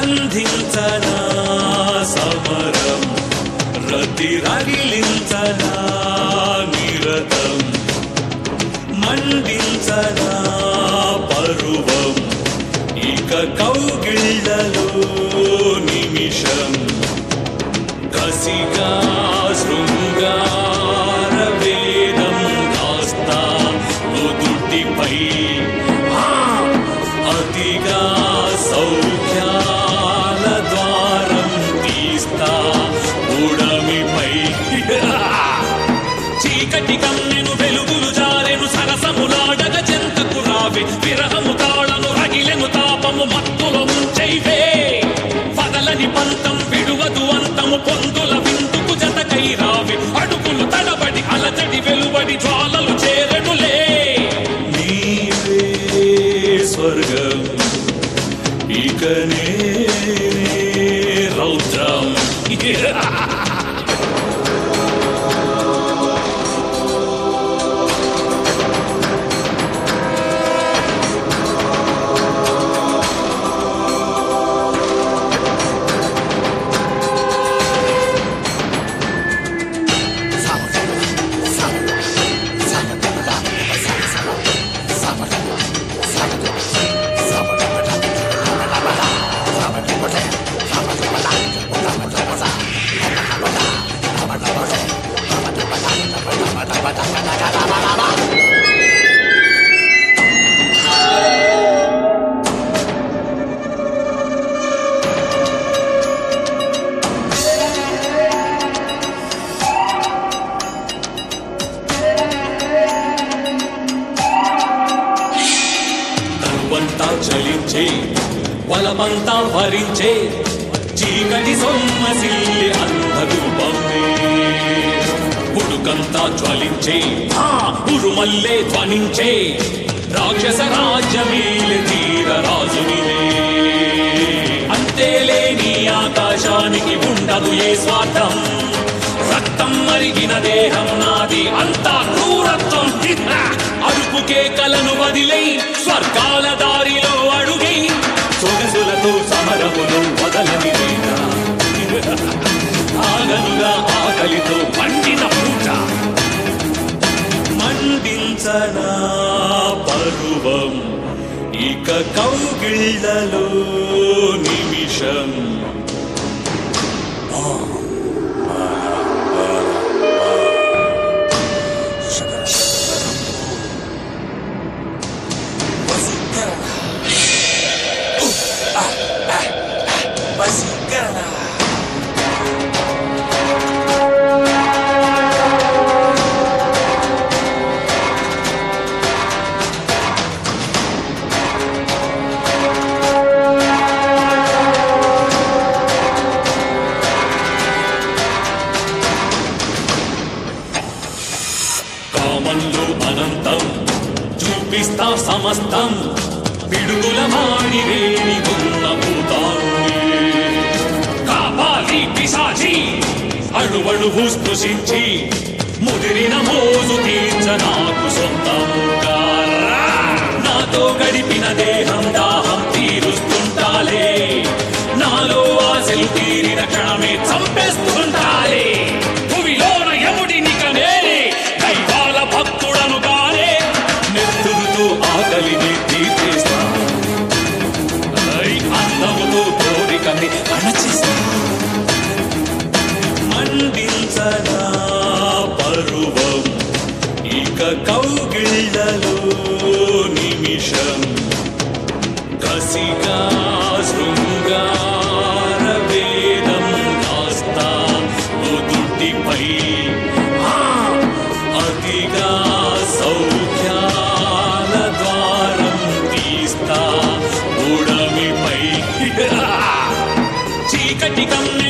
సంధించనా సమరం రతి రగిలించనా నిరతం మండించనా పరువం ఇక కౌగిళ్ళలో నిమిషం కసిగా శృంగార వేదం కాస్తా నుదుటిపై అతిగా సౌఖ్యాల ద్వారం తీస్తా ఉడమిపై చీకటి కమ్మెను వెలుగులు జారెను సరసములాడగ చెంతకు రావే విరహము తాళను రగిలెను తాపము మత్తులో ముంచైవే పదలని పంతం విడువదు అంతము పొందుల విందుకు జతకై రావే అడుగులు తడబడి అలజడి వెలువడి జ్వాలలు చేరెనులే నీవే స్వర్గం ఇకనే రౌద్రం చలించే వలమంతా భరించే చీకటి సొమ్మసిల్లి అంధరూపమే పుడుకంతా జ్వలించే ఉరుమల్లే ధ్వనించే రాక్షస రాజ్యమేలే తీర రాజునిలే అంతేలేని ఆకాశానికి ఉండదు ఏ స్వార్థం రక్తం మరిగిన దేహం నాది అంతా క్రూరత్వం అరుపుకే కలను వదిలై స్వర్గాల దారిలో అడుగై సొగసులతో సమరములు వదలని ఆగనుగా ఆకలితో మండిన పూట మండించనా పరువం ఇక కౌగిళ్ళలో నిమిషం కామంలో అనంతం చూపిస్తా సమస్తం పిడుగుల మాడి వేడి ఉన్న భూతాన్ని కాపాలి పిశాచి అడువడువు స్పృశించి ముదిరిన మోజు తీర్చ నాకు సొంతముగా నాతో గడిపిన దేహం దాహం తీరుస్తుంటాలే నాలో ఆశలు తీరిన క్షణమే చంపేస్తుంటాలే భువిలోన యముడినిక నేనే దైవాల భక్తుడను కానే నెత్తురుతో ఆకలిని తీర్చేస్తా అందముతో కోరికని అణచిస్తా మండించనా పరువం ఇక కౌగిళ్ళలో నిమిషం కసిగా శృంగార వేదం కాస్తా నుదుటిపై అతిగా సౌఖ్యాల ద్వారం తీస్తా ఉడమిపై చీకటి కమ్మె